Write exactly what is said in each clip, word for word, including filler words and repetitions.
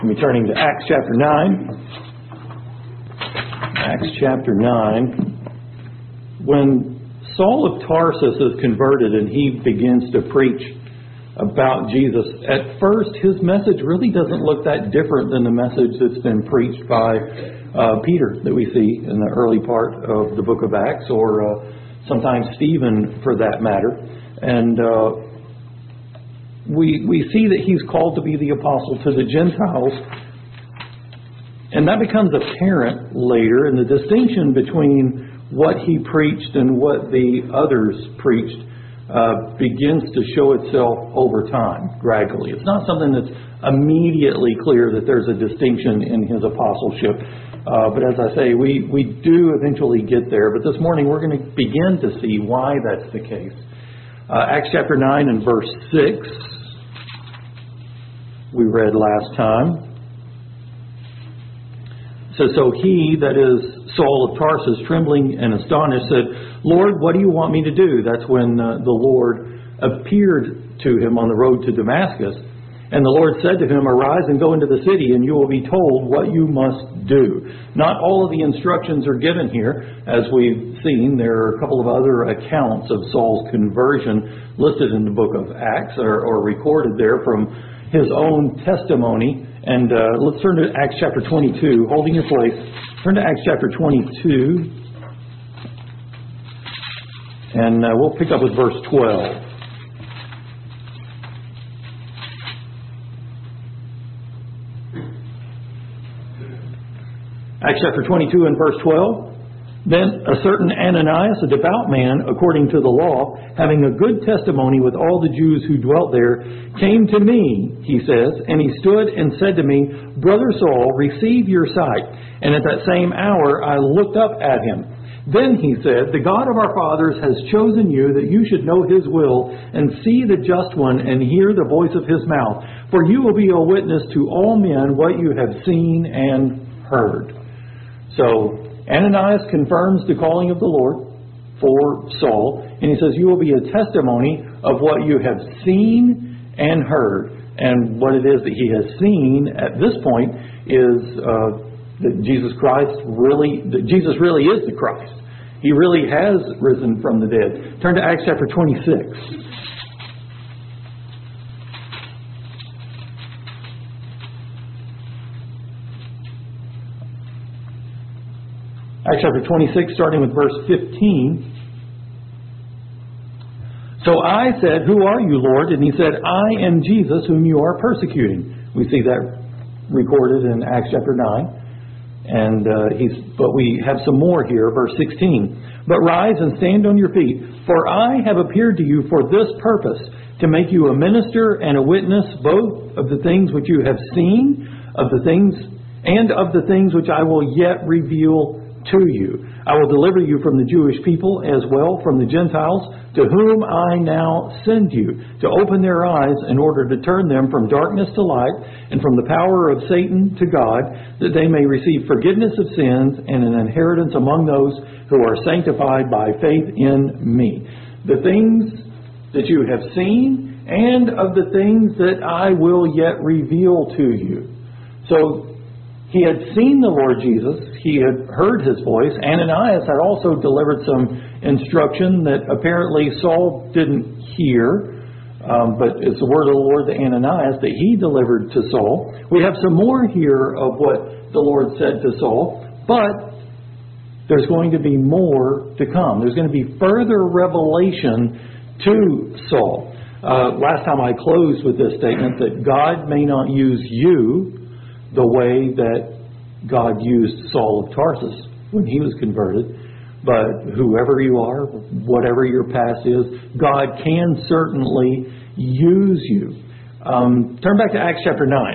We're turning to Acts chapter nine. Acts chapter nine. When Saul of Tarsus is converted and he begins to preach about Jesus, at first his message really doesn't look that different than the message that's been preached by uh, Peter that we see in the early part of the book of Acts, or uh, sometimes Stephen for that matter. And uh, we we see that he's called to be the apostle to the Gentiles. And that becomes apparent later in the distinction between what he preached and what the others preached uh, begins to show itself over time, gradually. It's not something that's immediately clear that there's a distinction in his apostleship. Uh, but as I say, we, we do eventually get there. But this morning we're going to begin to see why that's the case. Uh, Acts chapter nine and verse six, we read last time. So, so he, that is Saul of Tarsus, trembling and astonished, said, "Lord, what do you want me to do?" That's when uh, the Lord appeared to him on the road to Damascus. And the Lord said to him, "Arise and go into the city, and you will be told what you must do." Not all of the instructions are given here. As we've seen, there are a couple of other accounts of Saul's conversion listed in the book of Acts, or, or recorded there from his own testimony. And uh, let's turn to Acts chapter twenty-two. Holding your place, turn to Acts chapter twenty-two. And uh, we'll pick up with verse twelve. Acts chapter twenty-two and verse twelve. "Then a certain Ananias, a devout man, according to the law, having a good testimony with all the Jews who dwelt there, came to me," he says, "and he stood and said to me, 'Brother Saul, receive your sight.' And at that same hour I looked up at him. Then he said, 'The God of our fathers has chosen you that you should know his will and see the just one and hear the voice of his mouth. For you will be a witness to all men what you have seen and heard.'" So Ananias confirms the calling of the Lord for Saul, and he says, "You will be a testimony of what you have seen and heard." And what it is that he has seen at this point is uh, that Jesus Christ really, that Jesus really is the Christ. He really has risen from the dead. Turn to Acts chapter twenty-six. Acts chapter twenty-six, starting with verse fifteen. "So I said, 'Who are you, Lord?' And he said, 'I am Jesus whom you are persecuting.'" We see that recorded in Acts chapter nine. And uh, he's, but we have some more here, verse sixteen. "But rise and stand on your feet, for I have appeared to you for this purpose, to make you a minister and a witness both of the things which you have seen, of the things and of the things which I will yet reveal to you. I will deliver you from the Jewish people as well from the Gentiles, to whom I now send you, to open their eyes in order to turn them from darkness to light and from the power of Satan to God, that they may receive forgiveness of sins and an inheritance among those who are sanctified by faith in me. The things that you have seen and of the things that I will yet reveal to you." So he had seen the Lord Jesus. He had heard his voice. Ananias had also delivered some instruction that apparently Saul didn't hear, um, but it's the word of the Lord to Ananias that he delivered to Saul. We have some more here of what the Lord said to Saul, but there's going to be more to come. There's going to be further revelation to Saul. Uh, last time I closed with this statement that God may not use you the way that God used Saul of Tarsus when he was converted. But whoever you are, whatever your past is, God can certainly use you. Um, turn back to Acts chapter nine.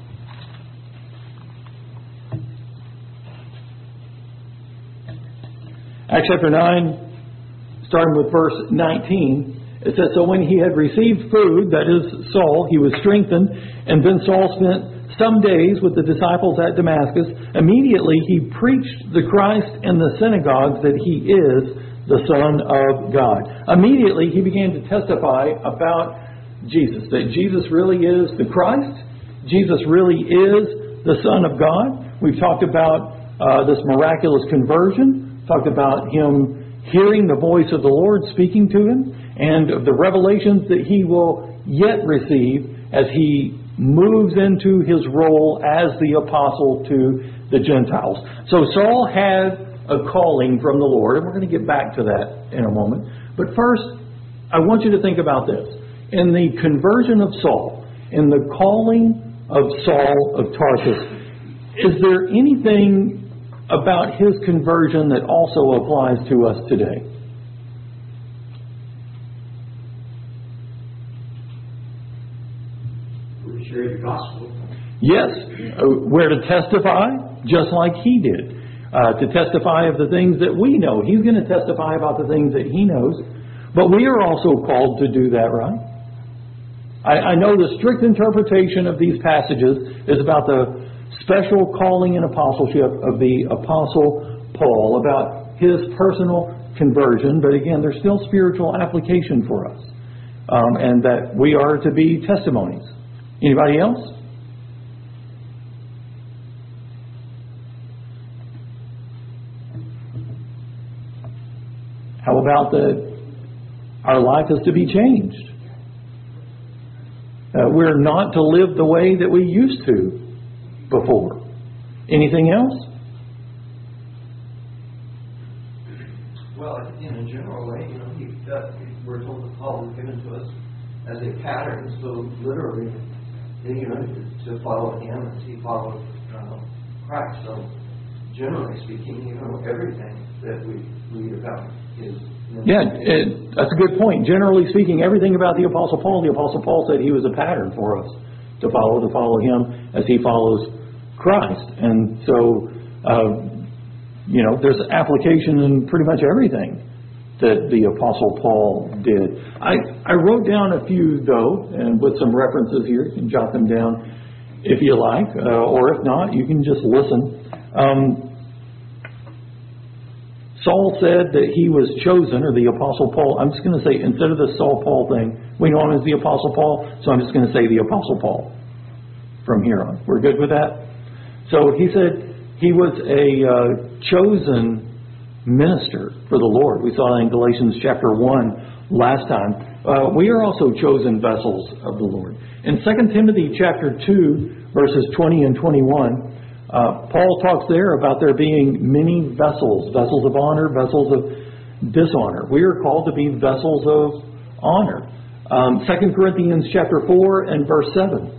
Acts chapter nine, starting with verse nineteen. It says, "So when he had received food," that is Saul, "he was strengthened, and then Saul spent some days with the disciples at Damascus. Immediately he preached the Christ in the synagogues that he is the Son of God." Immediately he began to testify about Jesus, that Jesus really is the Christ, Jesus really is the Son of God. We've talked about uh, this miraculous conversion, talked about Him hearing the voice of the Lord speaking to Him, and of the revelations that He will yet receive as He moves into His role as the apostle to the Gentiles. So Saul had a calling from the Lord, and we're going to get back to that in a moment. But first, I want you to think about this. In the conversion of Saul, in the calling of Saul of Tarsus, is there anything about his conversion that also applies to us today? We share the gospel. Yes, uh, we're to testify just like he did. Uh, to testify of the things that we know. He's going to testify about the things that he knows. But we are also called to do that, right? I, I know the strict interpretation of these passages is about the special calling and apostleship of the Apostle Paul, about his personal conversion. But again, there's still spiritual application for us. Um, and that we are to be testimonies. Anybody else? How about that our life is to be changed? Uh, we're not to live the way that we used to before. Anything else? Well, in a general way, you know, he, uh, we're told that Paul was given to us as a pattern, so literally, you know, to follow him as he followed uh, Christ. So, generally speaking, you know, everything that we read about is. Yeah, it, that's a good point. Generally speaking, everything about the Apostle Paul, the Apostle Paul said he was a pattern for us to follow, to follow him as he follows Christ. And so, uh, you know, there's application in pretty much everything that the Apostle Paul did. I, I wrote down a few, though, and with some references here. You can jot them down if you like, uh, or if not, you can just listen. Um, Saul said that he was chosen, or the Apostle Paul. I'm just going to say, instead of the Saul Paul thing, we know him as the Apostle Paul, so I'm just going to say the Apostle Paul from here on. We're good with that? So he said he was a uh, chosen minister for the Lord. We saw that in Galatians chapter one last time. Uh, we are also chosen vessels of the Lord. In Second Timothy chapter two, verses twenty and twenty-one, Uh, Paul talks there about there being many vessels, vessels of honor, vessels of dishonor. We are called to be vessels of honor. Um, Second Corinthians chapter four and verse seven.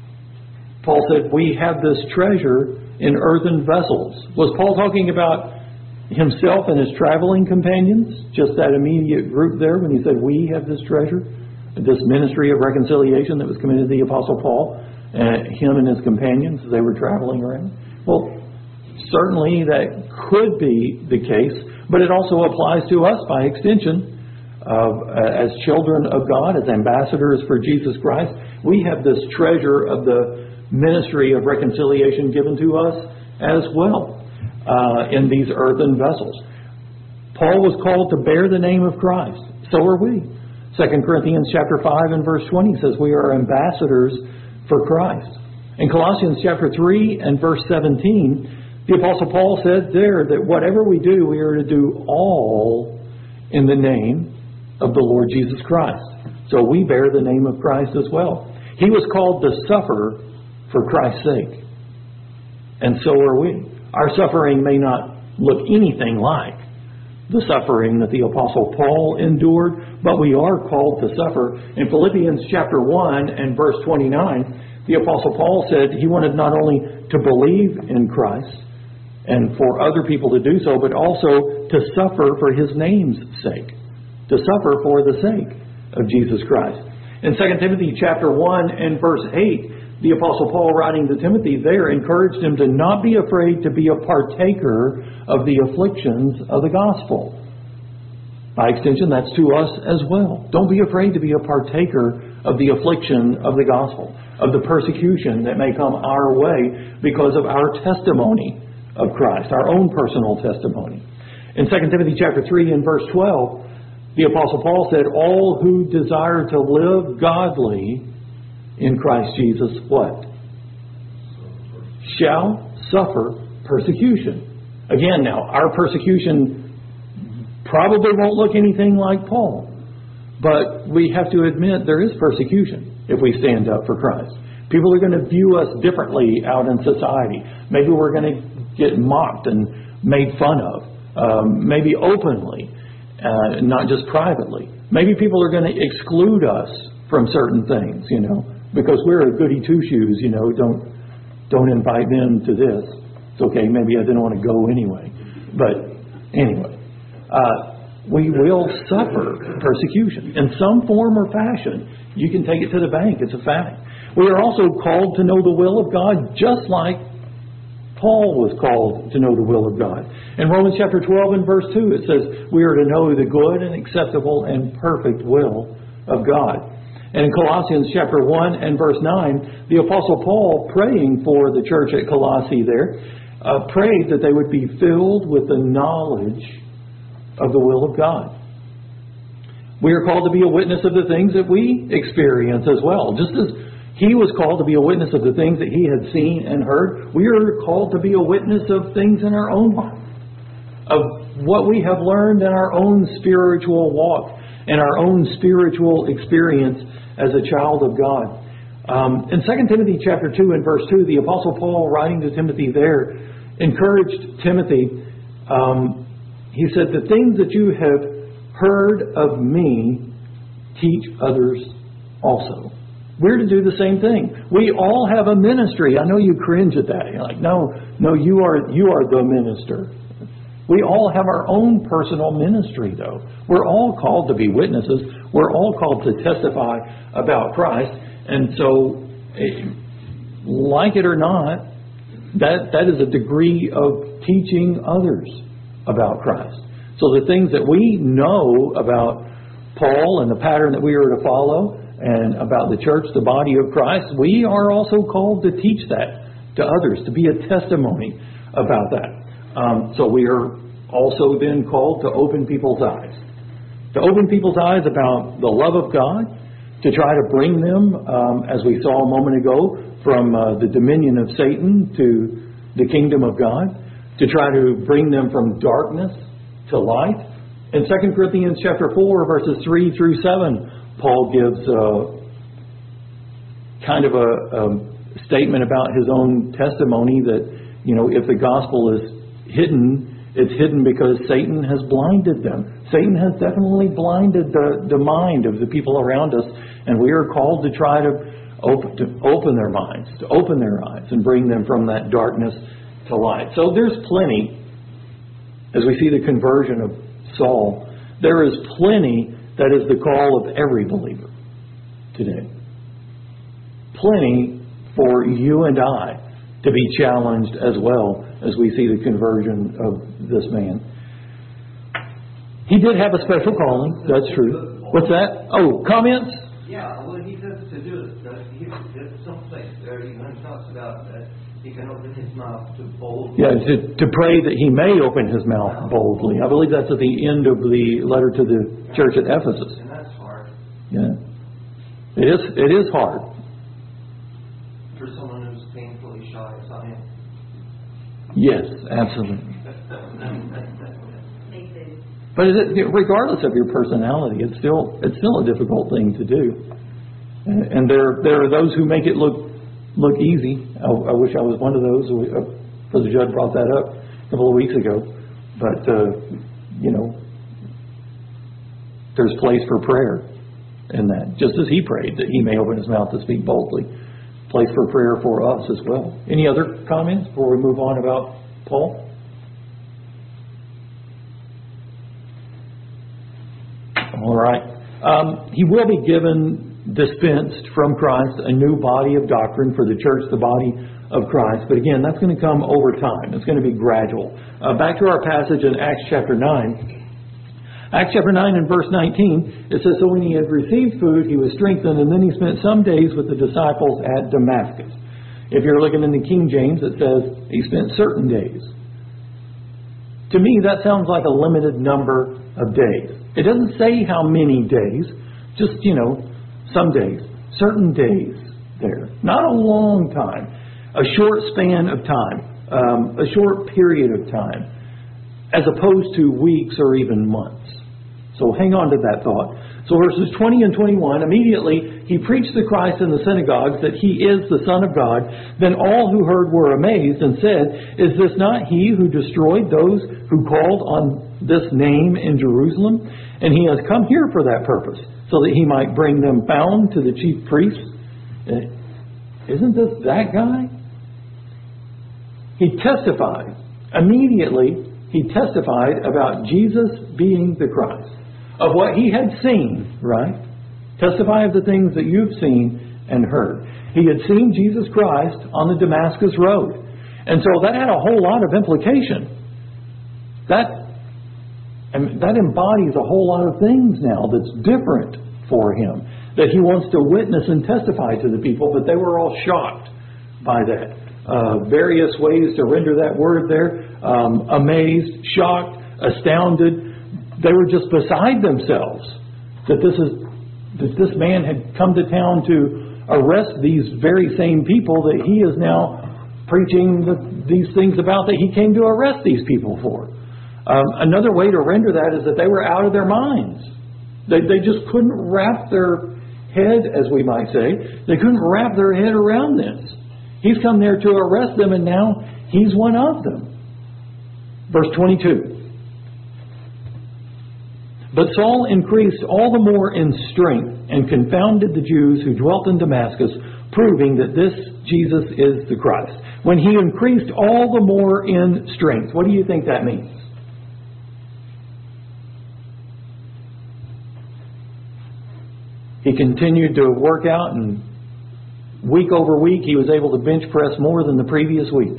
Paul said, we have this treasure in earthen vessels. Was Paul talking about himself and his traveling companions? Just that immediate group there when he said, we have this treasure? This ministry of reconciliation that was committed to the Apostle Paul, uh, him and his companions as they were traveling around? Well, certainly that could be the case, but it also applies to us by extension. Of, uh, as children of God, as ambassadors for Jesus Christ, we have this treasure of the ministry of reconciliation given to us as well uh, in these earthen vessels. Paul was called to bear the name of Christ. So are we. Second Corinthians chapter five and verse twenty says we are ambassadors for Christ. In Colossians chapter three and verse seventeen, the Apostle Paul said there that whatever we do, we are to do all in the name of the Lord Jesus Christ. So we bear the name of Christ as well. He was called to suffer for Christ's sake. And so are we. Our suffering may not look anything like the suffering that the Apostle Paul endured, but we are called to suffer. In Philippians chapter one and verse twenty-nine, the Apostle Paul said he wanted not only to believe in Christ and for other people to do so, but also to suffer for His name's sake. To suffer for the sake of Jesus Christ. In Second Timothy chapter one and verse eight, the Apostle Paul, writing to Timothy there, encouraged him to not be afraid to be a partaker of the afflictions of the gospel. By extension, that's to us as well. Don't be afraid to be a partaker of the affliction of the gospel, of the persecution that may come our way because of our testimony of Christ, our own personal testimony. In Second Timothy chapter three and verse twelve, the Apostle Paul said, all who desire to live godly in Christ Jesus, what? shall suffer persecution. Again, now, our persecution probably won't look anything like Paul. But we have to admit there is persecution if we stand up for Christ. People are going to view us differently out in society. Maybe we're going to get mocked and made fun of. Um, maybe openly, uh, not just privately. Maybe people are going to exclude us from certain things, you know, because we're a goody two-shoes, you know, don't don't invite them to this. It's okay, maybe I didn't want to go anyway. But anyway, uh, we will suffer persecution in some form or fashion. You can take it to the bank, it's a fact. We are also called to know the will of God, just like Paul was called to know the will of God. In Romans chapter twelve and verse two, it says, we are to know the good and acceptable and perfect will of God. And in Colossians chapter one and verse nine, the Apostle Paul, praying for the church at Colossae there, uh, prayed that they would be filled with the knowledge of the will of God. We are called to be a witness of the things that we experience as well. Just as he was called to be a witness of the things that he had seen and heard, we are called to be a witness of things in our own life, of what we have learned in our own spiritual walk and our own spiritual experience as a child of God. Um, in Second Timothy chapter two and verse two, the Apostle Paul, writing to Timothy there, encouraged Timothy. Um, he said, the things that you have heard of me, teach others also. We're to do the same thing. We all have a ministry. I know you cringe at that. You're like, no, no, you are you are the minister. We all have our own personal ministry, though. We're all called to be witnesses. We're all called to testify about Christ. And so, like it or not, that that is a degree of teaching others about Christ. So the things that we know about Paul and the pattern that we are to follow, and about the church, the body of Christ, we are also called to teach that to others, to be a testimony about that. Um, so we are also then called to open people's eyes. To open people's eyes about the love of God, to try to bring them, um, as we saw a moment ago, from uh, the dominion of Satan to the kingdom of God, to try to bring them from darkness to light. In Second Corinthians chapter four, verses three through seven, Paul gives uh, kind of a, a statement about his own testimony that, you know, if the gospel is hidden, it's hidden because Satan has blinded them. Satan has definitely blinded the, the mind of the people around us, and we are called to try to open, to open their minds, to open their eyes, and bring them from that darkness to light. So there's plenty, as we see the conversion of Saul, there is plenty that is the call of every believer today. Plenty for you and I to be challenged as well as we see the conversion of this man. He did have a special calling, that's true. What's that? Oh, comments? Yeah, well, he says to do it. There's some place there he talks about that he can open his mouth to boldly. Yeah, to, to pray that he may open his mouth boldly. I believe that's at the end of the letter to the church at Ephesus. And that's hard. Yeah. It is, it is hard. For someone who's painfully shy as I am. Yes, absolutely. But it, regardless of your personality, it's still it's still a difficult thing to do. And, and there there are those who make it look look easy. I, I wish I was one of those. Brother Judd brought that up a couple of weeks ago. But uh, you know, there's place for prayer in that. Just as he prayed that he may open his mouth to speak boldly, place for prayer for us as well. Any other comments before we move on about Paul? All right. Um, he will be given, dispensed from Christ, a new body of doctrine for the church, the body of Christ. But again, that's going to come over time. It's going to be gradual. Uh, back to our passage in Acts chapter nine. Acts chapter nine and verse nineteen, it says, so when he had received food, he was strengthened, and then he spent some days with the disciples at Damascus. If you're looking in the King James, it says he spent certain days. To me, that sounds like a limited number of days. It doesn't say how many days, just, you know, some days, certain days there. Not a long time. a short span of time, um, a short period of time, as opposed to weeks or even months. So hang on to that thought. So verses twenty and twenty-one, immediately he preached the Christ in the synagogues that he is the Son of God. Then all who heard were amazed and said, "Is this not he who destroyed those who called on this name in Jerusalem? And he has come here for that purpose, so that he might bring them bound to the chief priests." Isn't this that guy? He testified. Immediately, he testified about Jesus being the Christ. Of what he had seen, right? Testify of the things that you've seen and heard. He had seen Jesus Christ on the Damascus Road. And so that had a whole lot of implication. That, and that embodies a whole lot of things now that's different for him. That he wants to witness and testify to the people, but they were all shocked by that. Uh, various ways to render that word there. Um, amazed, shocked, astounded. They were just beside themselves that this is that this man had come to town to arrest these very same people that he is now preaching the, these things about that he came to arrest these people for. Um, another way to render that is that they were out of their minds. They, they just couldn't wrap their head, as we might say, they couldn't wrap their head around this. He's come there to arrest them, and now he's one of them. Verse twenty-two. But Saul increased all the more in strength and confounded the Jews who dwelt in Damascus, proving that this Jesus is the Christ. When he increased all the more in strength, what do you think that means? He continued to work out, and week over week he was able to bench press more than the previous week.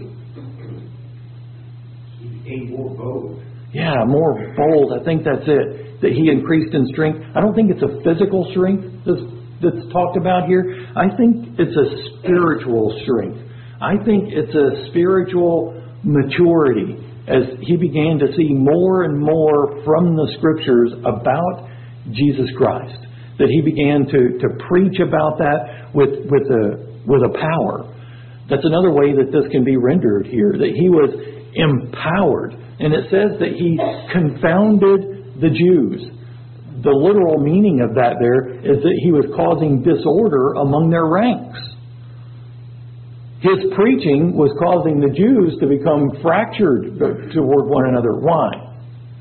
He became more bold. Yeah, more bold. I think that's it. That he increased in strength. I don't think it's a physical strength that's, that's talked about here. I think it's a spiritual strength. I think it's a spiritual maturity as he began to see more and more from the Scriptures about Jesus Christ. That he began to, to preach about that with, with, a, with a power. That's another way that this can be rendered here. That he was empowered. And it says that he confounded the Jews. The literal meaning of that there is that he was causing disorder among their ranks. His preaching was causing the Jews to become fractured toward one another. Why?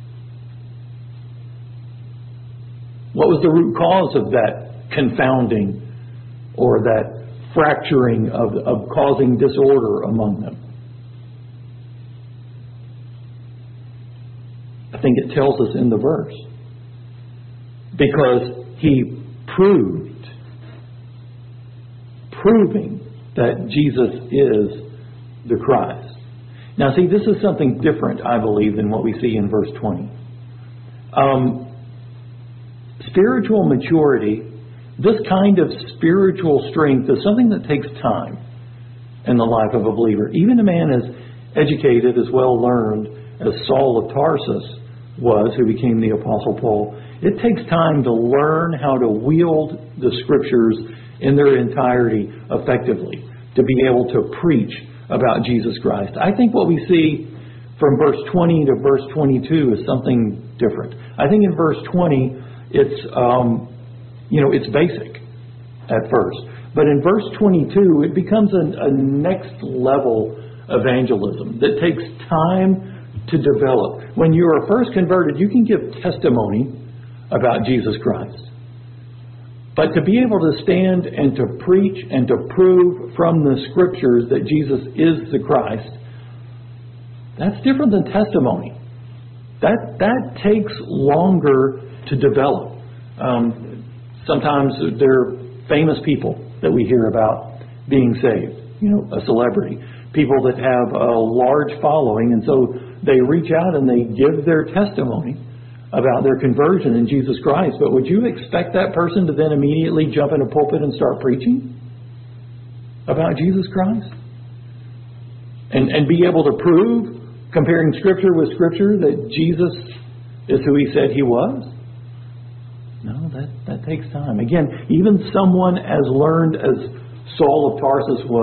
What was the root cause of that confounding or that fracturing of, of causing disorder among them? I think it tells us in the verse. Because he proved, proving that Jesus is the Christ. Now see, this is something different, I believe, than what we see in verse twenty. Um, spiritual maturity, this kind of spiritual strength is something that takes time in the life of a believer. Even a man as educated, as well learned as Saul of Tarsus was, who became the Apostle Paul, it takes time to learn how to wield the Scriptures in their entirety effectively, to be able to preach about Jesus Christ. I think what we see from verse twenty to verse twenty-two is something different. I think in verse twenty, it's um, you know, it's basic at first. But in verse twenty-two, it becomes a, a next level evangelism that takes time to develop. When you are first converted, you can give testimony about Jesus Christ. But to be able to stand and to preach and to prove from the Scriptures that Jesus is the Christ, that's different than testimony. That that takes longer to develop. Um, sometimes there are famous people that we hear about being saved. You know, a celebrity. People that have a large following, and so they reach out and they give their testimony about their conversion in Jesus Christ. But would you expect that person to then immediately jump in a pulpit and start preaching about Jesus Christ? And, and be able to prove, comparing Scripture with Scripture, that Jesus is who He said He was? No, that, that takes time. Again, even someone as learned as Saul of Tarsus was,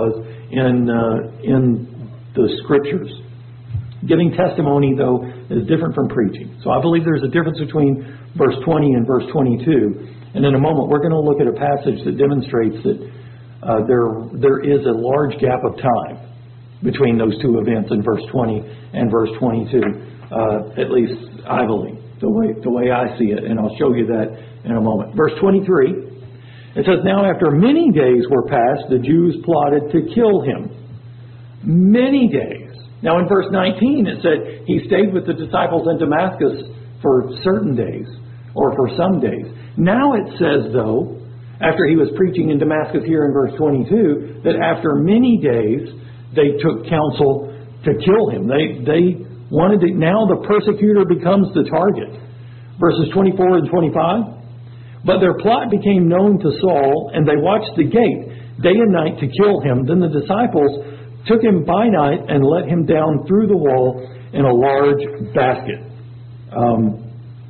in uh, in the Scriptures. Giving testimony, though, is different from preaching. So I believe there's a difference between verse twenty and verse twenty-two. And in a moment, we're going to look at a passage that demonstrates that uh, there there is a large gap of time between those two events in verse twenty and verse twenty-two. Uh, at least I believe, the way, the way I see it. And I'll show you that in a moment. Verse twenty-three, it says, "Now after many days were passed, the Jews plotted to kill him." Many days. Now in verse nineteen it said he stayed with the disciples in Damascus for certain days, or for some days. Now it says, though, after he was preaching in Damascus here in verse twenty-two, that after many days they took counsel to kill him. They they wanted to, now the persecutor becomes the target. Verses twenty-four and twenty-five. "But their plot became known to Saul, and they watched the gate day and night to kill him. Then the disciples took him by night and let him down through the wall in a large basket." Um,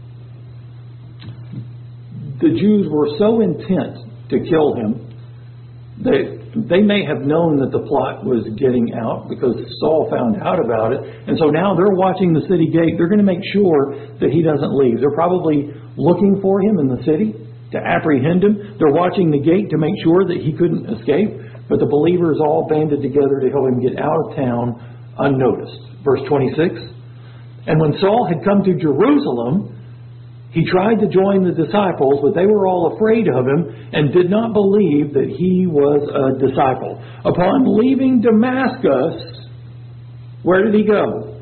the Jews were so intent to kill him, they, they may have known that the plot was getting out because Saul found out about it. And so now they're watching the city gate. They're going to make sure that he doesn't leave. They're probably looking for him in the city to apprehend him. They're watching the gate to make sure that he couldn't escape. But the believers all banded together to help him get out of town unnoticed. Verse twenty-six, "And when Saul had come to Jerusalem, he tried to join the disciples, but they were all afraid of him and did not believe that he was a disciple. Upon leaving Damascus," where did he go?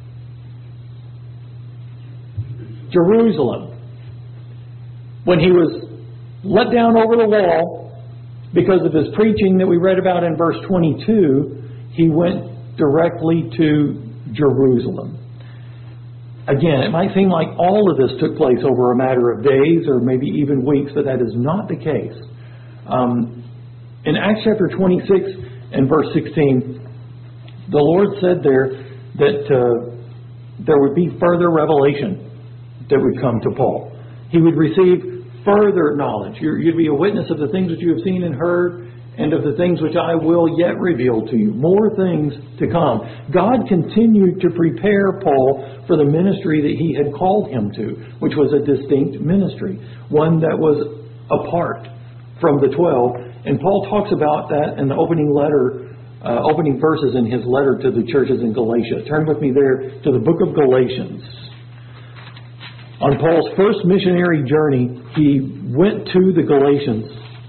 Jerusalem. "When he was let down over the wall, because of his preaching that we read about in verse twenty-two, he went directly to Jerusalem." Again, it might seem like all of this took place over a matter of days or maybe even weeks, but that is not the case. Um, in Acts chapter twenty-six and verse sixteen, the Lord said there that uh, there would be further revelation that would come to Paul. He would receive further knowledge. You're, you'd be a witness of the things that you have seen and heard, and of the things which I will yet reveal to you. More things to come. God continued to prepare Paul for the ministry that he had called him to, which was a distinct ministry, one that was apart from the twelve. And Paul talks about that in the opening letter, uh, opening verses in his letter to the churches in Galatia. Turn with me there to the book of Galatians. On Paul's first missionary journey, he went to the Galatians.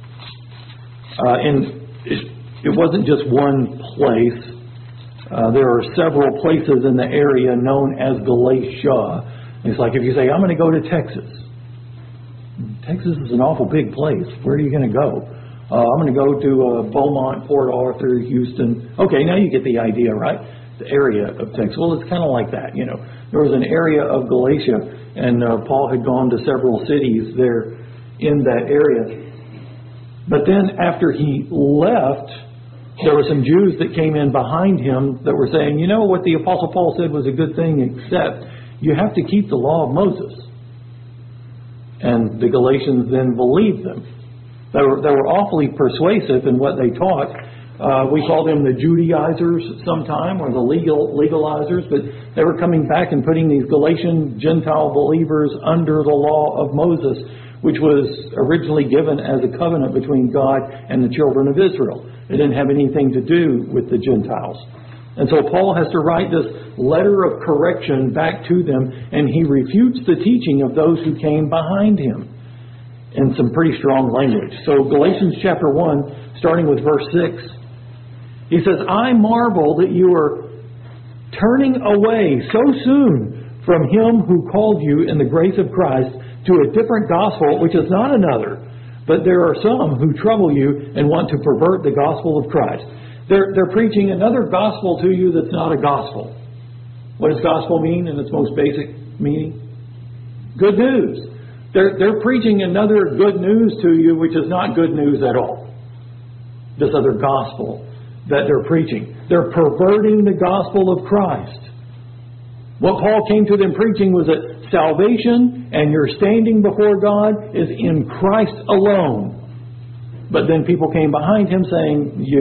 Uh, and it, it wasn't just one place. Uh, there are several places in the area known as Galatia. It's like if you say, "I'm going to go to Texas." Texas is an awful big place. Where are you going to go? Uh, I'm going to go to uh, Beaumont, Port Arthur, Houston. Okay, now you get the idea, right? The area of Texas. Well, it's kind of like that, you know. There was an area of Galatia, and uh, Paul had gone to several cities there in that area. But then after he left, there were some Jews that came in behind him that were saying, you know, what the Apostle Paul said was a good thing, except you have to keep the law of Moses. And the Galatians then believed them. They were, they were awfully persuasive in what they taught. Uh, we call them the Judaizers sometime, or the legal legalizers, but they were coming back and putting these Galatian Gentile believers under the law of Moses, which was originally given as a covenant between God and the children of Israel. It didn't have anything to do with the Gentiles. And so Paul has to write this letter of correction back to them, and he refutes the teaching of those who came behind him in some pretty strong language. So Galatians chapter one, starting with verse six, he says, I marvel that you are turning away so soon from him who called you in the grace of Christ to a different gospel, which is not another. But there are some who trouble you and want to pervert the gospel of Christ. They're, they're preaching another gospel to you that's not a gospel. What does gospel mean in its most basic meaning? Good news. They're, they're preaching another good news to you, which is not good news at all. This other gospel that they're preaching. They're perverting the gospel of Christ. What Paul came to them preaching was that salvation and your standing before God is in Christ alone. But then people came behind him saying, you,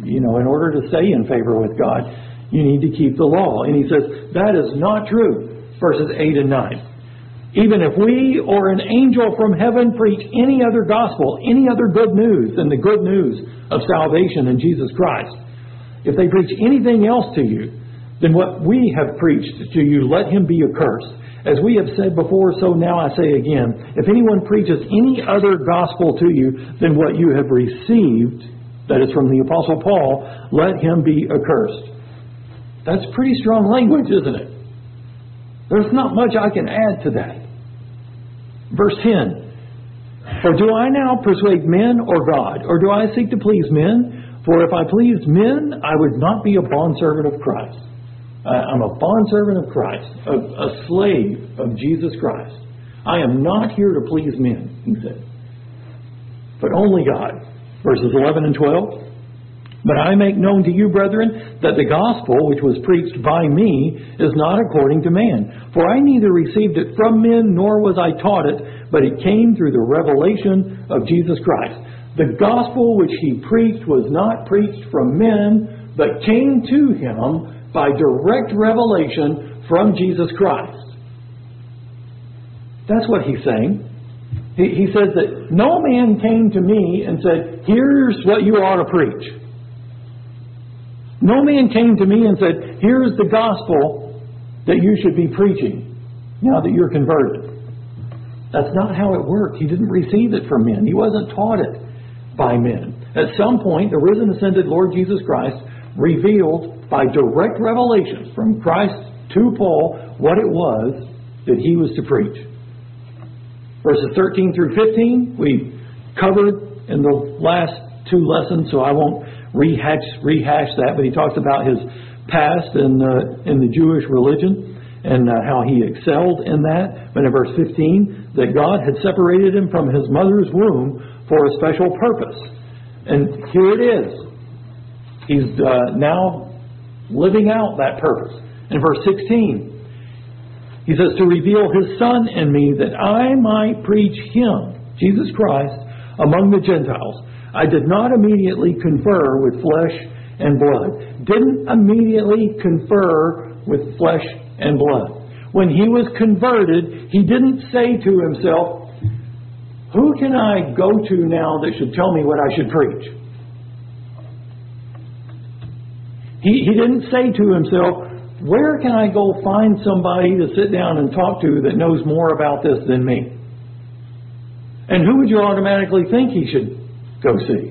you know, in order to stay in favor with God, you need to keep the law. And he says, that is not true. Verses eight and nine. Even if we or an angel from heaven preach any other gospel, any other good news than the good news of salvation in Jesus Christ, if they preach anything else to you than what we have preached to you, let him be accursed. As we have said before, so now I say again, if anyone preaches any other gospel to you than what you have received, that is from the Apostle Paul, let him be accursed. That's pretty strong language, isn't it? There's not much I can add to that. Verse ten. For do I now persuade men or God? Or do I seek to please men? For if I pleased men, I would not be a bondservant of Christ. I'm a bondservant of Christ, a, a slave of Jesus Christ. I am not here to please men, he said, but only God. Verses eleven and twelve. But I make known to you, brethren, that the gospel which was preached by me is not according to man. For I neither received it from men, nor was I taught it, but it came through the revelation of Jesus Christ. The gospel which he preached was not preached from men, but came to him by direct revelation from Jesus Christ. That's what he's saying. He, he says that no man came to me and said, here's what you ought to preach. No man came to me and said, here's the gospel that you should be preaching now that you're converted. That's not how it worked. He didn't receive it from men. He wasn't taught it by men. At some point, the risen, ascended Lord Jesus Christ revealed by direct revelation from Christ to Paul what it was that he was to preach. Verses thirteen through fifteen we covered in the last two lessons, so I won't rehash rehash that, but he talks about his past in, uh, in the Jewish religion and uh, how he excelled in that. But in verse fifteen, that God had separated him from his mother's womb for a special purpose. And here it is. He's uh, now living out that purpose. In verse sixteen, he says, to reveal his Son in me that I might preach him, Jesus Christ, among the Gentiles. I did not immediately confer with flesh and blood. Didn't immediately confer with flesh and blood. When he was converted, he didn't say to himself, who can I go to now that should tell me what I should preach? He, he didn't say to himself, where can I go find somebody to sit down and talk to that knows more about this than me? And who would you automatically think he should go see?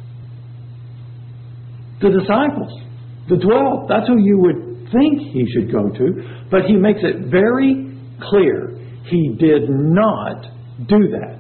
The disciples, the twelve. That's who you would think he should go to. But he makes it very clear he did not do that.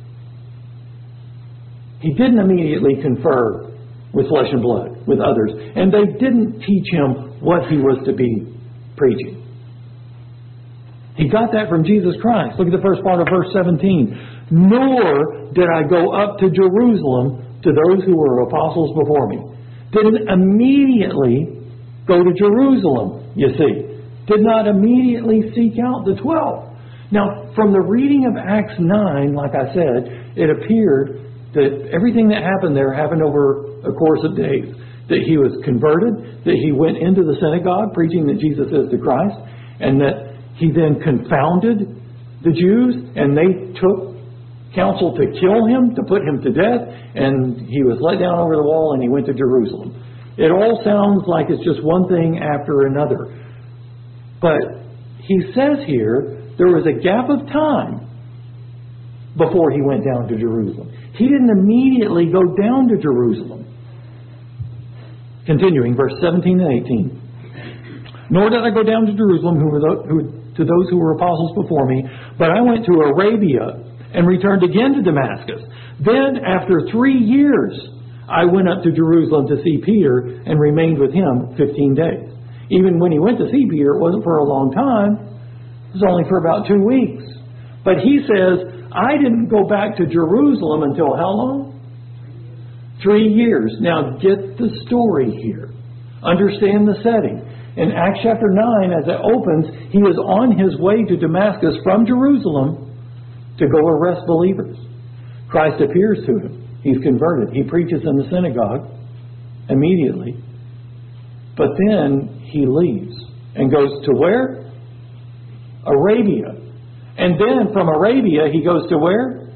He didn't immediately confer with flesh and blood, with others. And they didn't teach him what he was to be preaching. He got that from Jesus Christ. Look at the first part of verse seventeen. Nor did I go up to Jerusalem to those who were apostles before me. Didn't immediately go to Jerusalem, you see. Did not immediately seek out the twelve. Now, from the reading of Acts nine, like I said, it appeared that everything that happened there happened over a course of days. That he was converted, that he went into the synagogue preaching that Jesus is the Christ, and that he then confounded the Jews, and they took counsel to kill him, to put him to death, and he was let down over the wall and he went to Jerusalem. It all sounds like it's just one thing after another. But he says here there was a gap of time before he went down to Jerusalem. He didn't immediately go down to Jerusalem. Continuing, verse seventeen and eighteen. Nor did I go down to Jerusalem who were the, who, to those who were apostles before me, but I went to Arabia and returned again to Damascus. Then, after three years, I went up to Jerusalem to see Peter and remained with him fifteen days. Even when he went to see Peter, it wasn't for a long time. It was only for about two weeks. But he says, I didn't go back to Jerusalem until how long? Three years. Now get the story here. Understand the setting. In Acts chapter nine, as it opens, he is on his way to Damascus from Jerusalem to go arrest believers. Christ appears to him. He's converted. He preaches in the synagogue. immediately. But then he leaves and goes to where? Arabia. And then from Arabia he goes to where?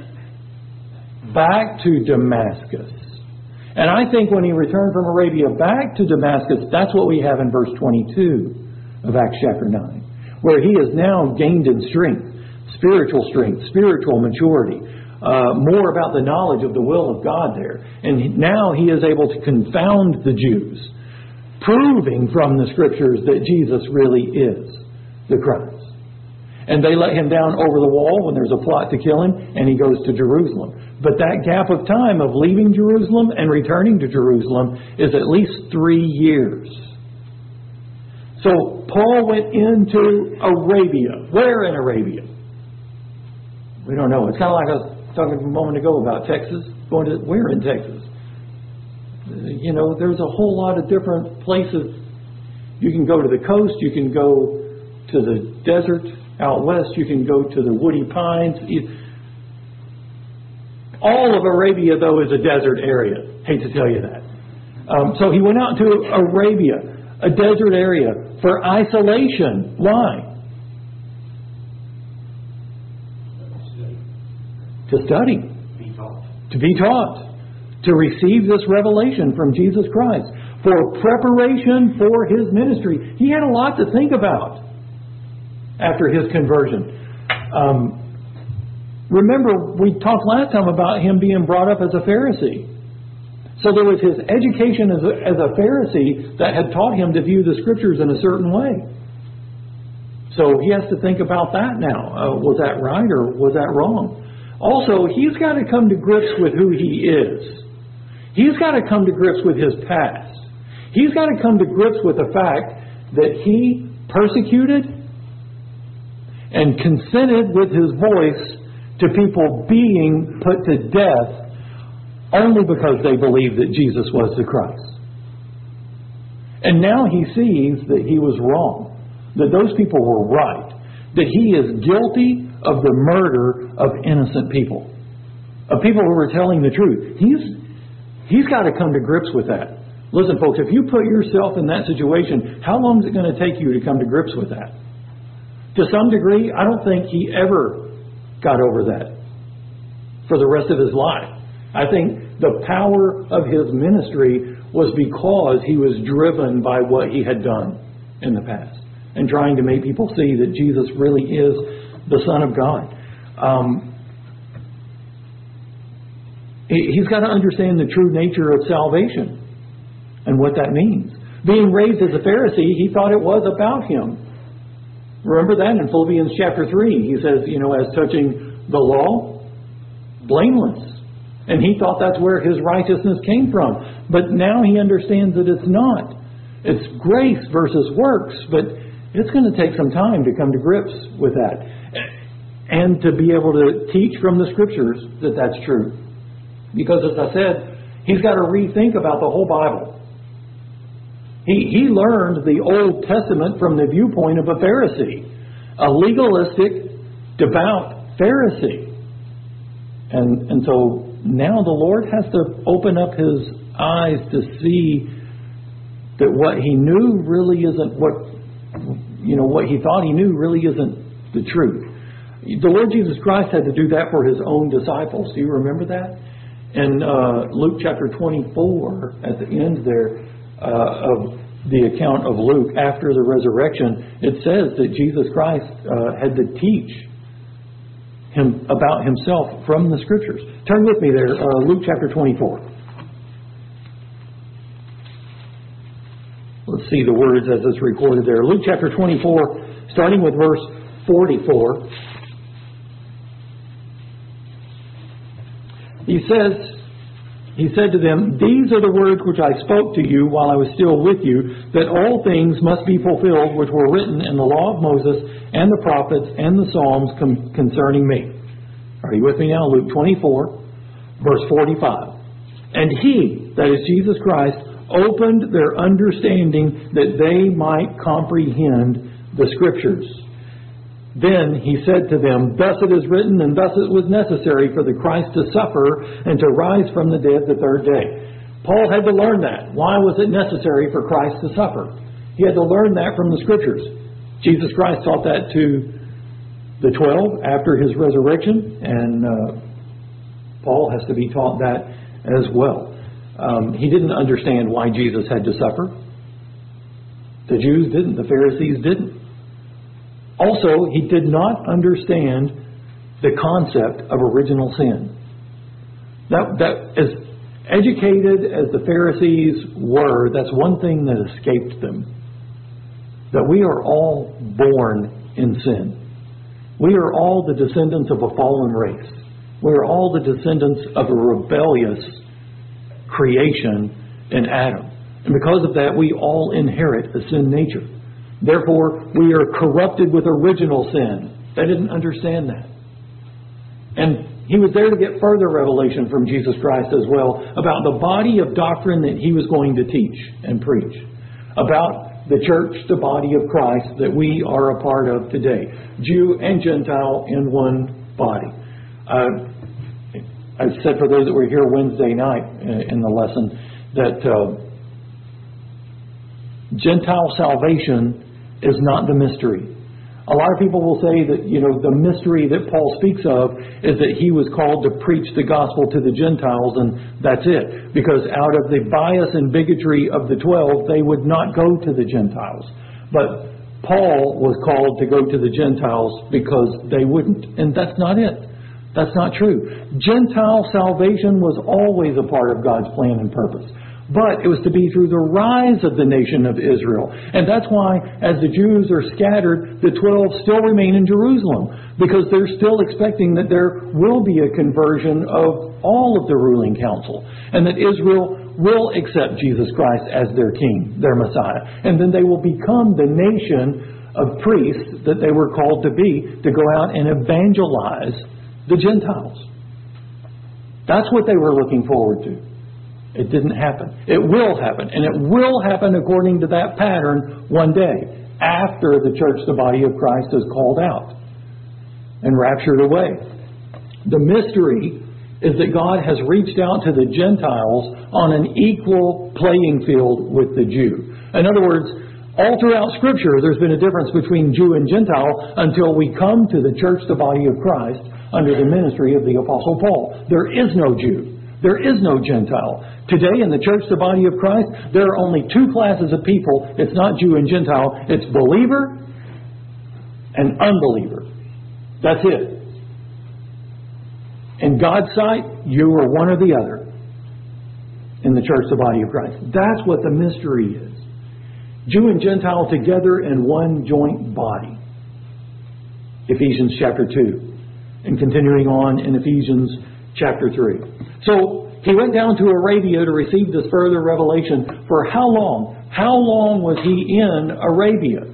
Back to Damascus. And I think when he returned from Arabia back to Damascus, that's what we have in verse twenty-two of Acts chapter nine, where he has now gained in strength, spiritual strength, spiritual maturity, uh, more about the knowledge of the will of God there. And now he is able to confound the Jews, proving from the Scriptures that Jesus really is the Christ. And they let him down over the wall when there's a plot to kill him, and he goes to Jerusalem. But that gap of time of leaving Jerusalem and returning to Jerusalem is at least three years. So Paul went into Arabia. Where in Arabia? We don't know. It's kind of like I was talking a moment ago about Texas. Going to where in Texas? You know, there's a whole lot of different places. You can go to the coast. You can go to the desert out west. You can go to the woody pines. All of Arabia, though, is a desert area. Hate to tell you that. Um, so he went out to Arabia, a desert area, for isolation. Why? To study. Be taught. To be taught. To receive this revelation from Jesus Christ. For preparation for his ministry. He had a lot to think about after his conversion. Um, remember, we talked last time about him being brought up as a Pharisee. So there was his education as a, as a Pharisee that had taught him to view the Scriptures in a certain way. So he has to think about that now. Uh, was that right or was that wrong? Also, he's got to come to grips with who he is. He's got to come to grips with his past. He's got to come to grips with the fact that he persecuted and consented with his voice to people being put to death only because they believed that Jesus was the Christ. And now he sees that he was wrong, that those people were right, that he is guilty of the murder of innocent people, of people who were telling the truth. He's, he's got to come to grips with that. Listen, folks, if you put yourself in that situation, how long is it going to take you to come to grips with that? To some degree, I don't think he ever got over that for the rest of his life. I think the power of his ministry was because he was driven by what he had done in the past and trying to make people see that Jesus really is the Son of God. Um, he's got to understand the true nature of salvation and what that means. Being raised as a Pharisee, he thought it was about him. Remember that in Philippians chapter three. He says, you know, as touching the law, blameless. And he thought that's where his righteousness came from. But now he understands that it's not. It's grace versus works. But it's going to take some time to come to grips with that. And to be able to teach from the Scriptures that that's true. Because as I said, he's got to rethink about the whole Bible. He, he learned the Old Testament from the viewpoint of a Pharisee, a legalistic, devout Pharisee. And, and so now the Lord has to open up his eyes to see that what he knew really isn't what, you know, what he thought he knew really isn't the truth. The Lord Jesus Christ had to do that for his own disciples. Do you remember that? In uh, Luke chapter twenty-four, at the end there, Uh, of the account of Luke after the resurrection, it says that Jesus Christ uh, had to teach him about himself from the Scriptures. Turn with me there, uh, Luke chapter twenty-four. Let's see the words as it's recorded there. Luke chapter twenty-four, starting with verse forty-four. He says, He said to them, "These are the words which I spoke to you while I was still with you, that all things must be fulfilled which were written in the law of Moses and the prophets and the Psalms com- concerning me." Are you with me now? Luke twenty-four, verse forty-five. "And he," that is Jesus Christ, "opened their understanding that they might comprehend the Scriptures. Then he said to them, Thus it is written, and thus it was necessary for the Christ to suffer and to rise from the dead the third day." Paul had to learn that. Why was it necessary for Christ to suffer? He had to learn that from the Scriptures. Jesus Christ taught that to the twelve after His resurrection, and uh, Paul has to be taught that as well. Um, he didn't understand why Jesus had to suffer. The Jews didn't. The Pharisees didn't. Also, he did not understand the concept of original sin. That, that as educated as the Pharisees were, that's one thing that escaped them. That we are all born in sin. We are all the descendants of a fallen race. We are all the descendants of a rebellious creation in Adam. And because of that, we all inherit a sin nature. Therefore, we are corrupted with original sin. They didn't understand that. And he was there to get further revelation from Jesus Christ as well about the body of doctrine that he was going to teach and preach. About the church, the body of Christ that we are a part of today. Jew and Gentile in one body. Uh, I said for those that were here Wednesday night in the lesson that uh, Gentile salvation is not the mystery. A lot of people will say that, you know, the mystery that Paul speaks of is that he was called to preach the gospel to the Gentiles, and that's it. Because out of the bias and bigotry of the twelve, they would not go to the Gentiles. But Paul was called to go to the Gentiles because they wouldn't. And that's not it. That's not true. Gentile salvation was always a part of God's plan and purpose. But it was to be through the rise of the nation of Israel. And that's why, as the Jews are scattered, the twelve still remain in Jerusalem. Because they're still expecting that there will be a conversion of all of the ruling council. And that Israel will accept Jesus Christ as their king, their Messiah. And then they will become the nation of priests that they were called to be, to go out and evangelize the Gentiles. That's what they were looking forward to. It didn't happen. It will happen. And it will happen according to that pattern one day, after the church, the body of Christ, is called out and raptured away. The mystery is that God has reached out to the Gentiles on an equal playing field with the Jew. In other words, all throughout Scripture, there's been a difference between Jew and Gentile until we come to the church, the body of Christ, under the ministry of the Apostle Paul. There is no Jew. There is no Gentile. Today in the church, the body of Christ, there are only two classes of people. It's not Jew and Gentile. It's believer and unbeliever. That's it. In God's sight, you are one or the other in the church, the body of Christ. That's what the mystery is. Jew and Gentile together in one joint body. Ephesians chapter two. And continuing on in Ephesians chapter three. So he went down to Arabia to receive this further revelation. For how long? How long was he in Arabia?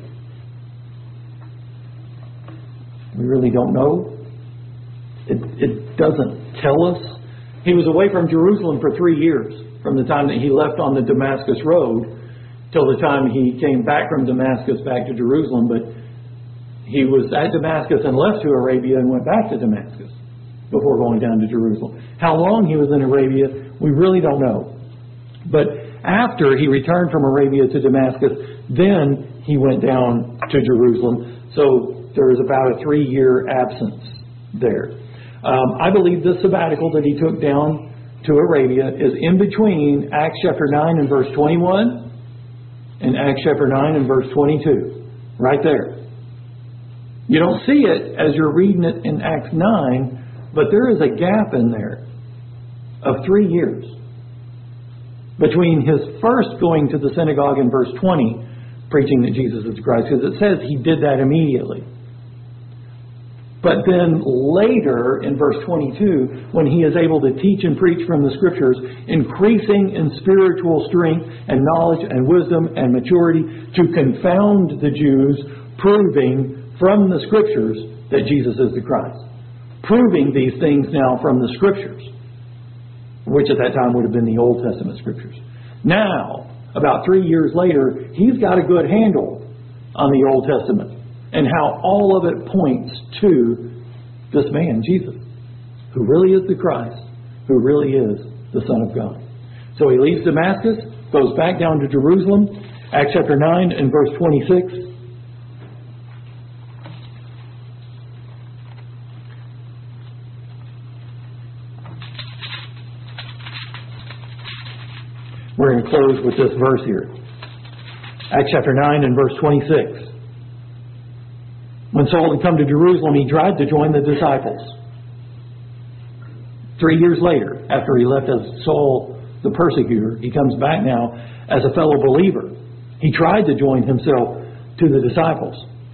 We really don't know. It, it doesn't tell us. He was away from Jerusalem for three years, from the time that he left on the Damascus road till the time he came back from Damascus back to Jerusalem. But he was at Damascus and left to Arabia and went back to Damascus before going down to Jerusalem. How long he was in Arabia, we really don't know. But after he returned from Arabia to Damascus, then he went down to Jerusalem. So there was about a three-year absence there. Um, I believe this sabbatical that he took down to Arabia is in between Acts chapter nine and verse twenty-one and Acts chapter nine and verse twenty-two. Right there. You don't see it as you're reading it in Acts nine, but there is a gap in there of three years between his first going to the synagogue in verse twenty, preaching that Jesus is Christ, because it says he did that immediately. But then later in verse twenty-two, when he is able to teach and preach from the Scriptures, increasing in spiritual strength and knowledge and wisdom and maturity to confound the Jews, proving from the Scriptures that Jesus is the Christ. Proving these things now from the Scriptures, which at that time would have been the Old Testament Scriptures. Now, about three years later, he's got a good handle on the Old Testament and how all of it points to this man, Jesus, who really is the Christ, who really is the Son of God. So he leaves Damascus, goes back down to Jerusalem. Acts chapter nine and verse twenty-six. We're going to close with this verse here. Acts chapter nine and verse twenty-six. When Saul had come to Jerusalem, he tried to join the disciples. Three years later, after he left as Saul the persecutor, he comes back now as a fellow believer. He tried to join himself to the disciples.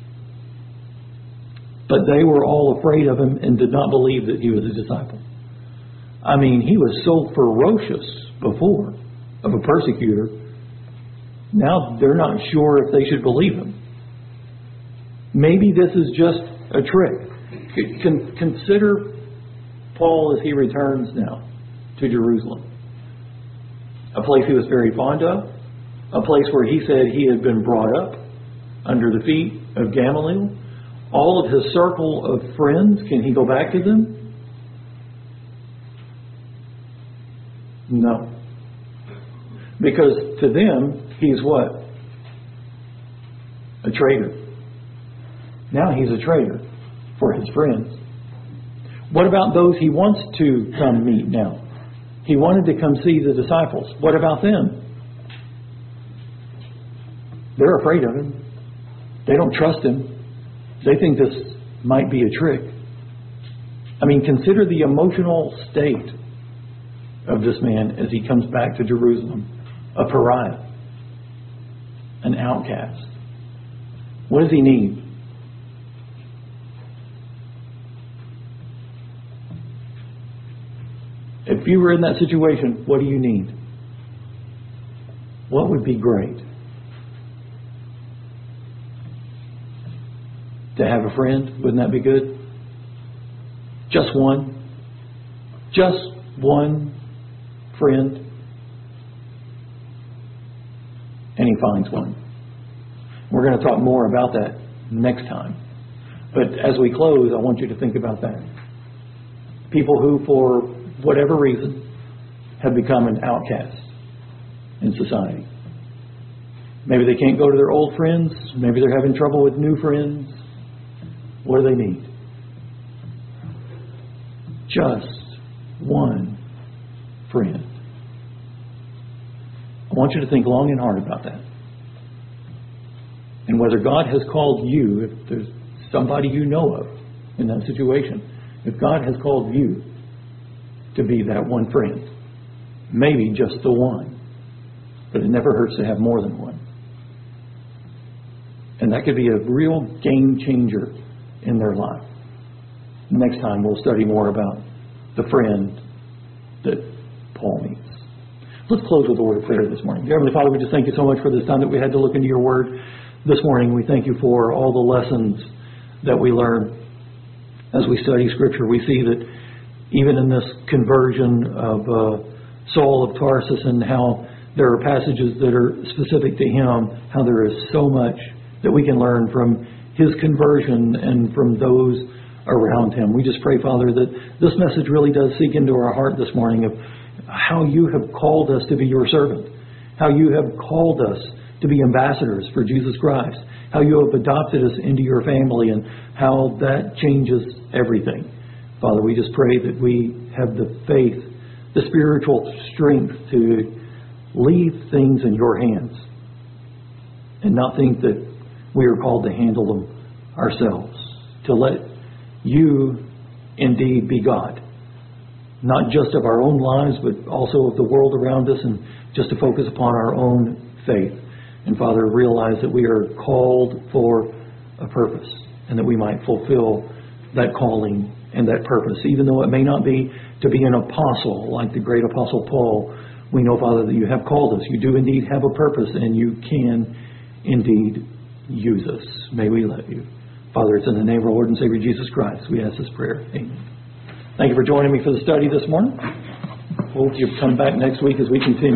But they were all afraid of him and did not believe that he was a disciple. I mean, he was so ferocious before of a persecutor. Now they're not sure if they should believe him. Maybe this is just a trick. Con- consider Paul as he returns now to Jerusalem. A place he was very fond of. A place where he said he had been brought up under the feet of Gamaliel. All of his circle of friends, can he go back to them? No. Because to them, he's what? A traitor. Now he's a traitor for his friends. What about those he wants to come meet now? He wanted to come see the disciples. What about them? They're afraid of him. They don't trust him. They think this might be a trick. I mean, consider the emotional state of this man as he comes back to Jerusalem. A pariah. An outcast. What does he need? If you were in that situation, what do you need? What would be great? To have a friend, wouldn't that be good? Just one. Just one friend. And he finds one. We're going to talk more about that next time. But as we close, I want you to think about that. People who, for whatever reason, have become an outcast in society. Maybe they can't go to their old friends. Maybe they're having trouble with new friends. What do they need? Just one friend. I want you to think long and hard about that. And whether God has called you, if there's somebody you know of in that situation, if God has called you to be that one friend, maybe just the one, but it never hurts to have more than one. And that could be a real game changer in their life. Next time we'll study more about the friend that Paul meets. Let's close with a word of prayer this morning. Dear Heavenly Father, we just thank you so much for this time that we had to look into your word this morning. We thank you for all the lessons that we learn as we study Scripture. We see that even in this conversion of uh, Saul of Tarsus, and how there are passages that are specific to him, how there is so much that we can learn from his conversion and from those around him. We just pray, Father, that this message really does seek into our heart this morning of how you have called us to be your servant, how you have called us to be ambassadors for Jesus Christ, how you have adopted us into your family, and how that changes everything. Father, we just pray that we have the faith, the spiritual strength to leave things in your hands and not think that we are called to handle them ourselves, to let you indeed be God, not just of our own lives, but also of the world around us, and just to focus upon our own faith. And Father, realize that we are called for a purpose, and that we might fulfill that calling and that purpose. Even though it may not be to be an apostle like the great apostle Paul, we know, Father, that you have called us. You do indeed have a purpose, and you can indeed use us. May we let you. Father, it's in the name of our Lord and Savior Jesus Christ we ask this prayer. Amen. Thank you for joining me for the study this morning. Hope you'll come back next week as we continue.